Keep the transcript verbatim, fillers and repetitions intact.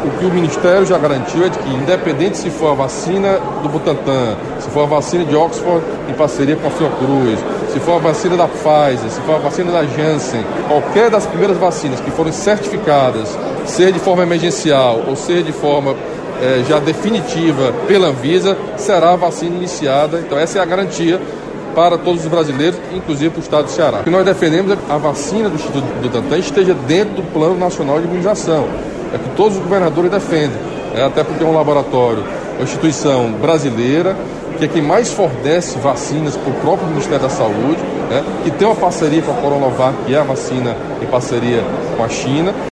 o que o Ministério já garantiu é de que, independente se for a vacina do Butantan, se for a vacina de Oxford em parceria com a Fiocruz, se for a vacina da Pfizer, se for a vacina da Janssen, qualquer das primeiras vacinas que forem certificadas, seja de forma emergencial ou seja de forma eh, já definitiva pela Anvisa, será a vacina iniciada. Então essa é a garantia para todos os brasileiros, inclusive para o estado do Ceará. O que nós defendemos é que a vacina do Instituto Butantan esteja dentro do Plano Nacional de Imunização. É que todos os governadores defendem, é, até porque é um laboratório, uma instituição brasileira, que é quem mais fornece vacinas para o próprio Ministério da Saúde, né, que tem uma parceria com a Coronavac, que é a vacina em parceria com a China.